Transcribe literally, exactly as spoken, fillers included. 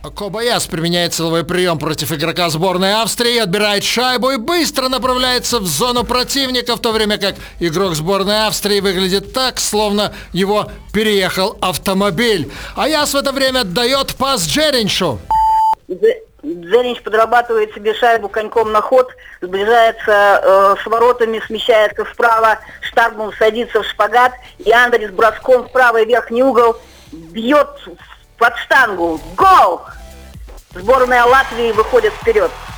Кобаяс применяет силовой прием против игрока сборной Австрии, отбирает шайбу и быстро направляется в зону противника, в то время как игрок сборной Австрии выглядит так, словно его переехал автомобиль. Аяс в это время отдает пас Джеринчу. Джеринч подрабатывает себе шайбу коньком на ход, сближается э, с воротами, смещается вправо, Штарбум садится в шпагат, и Андрей с броском в правый верхний угол бьет под штангу. Гол! Сборная Латвии выходит вперед.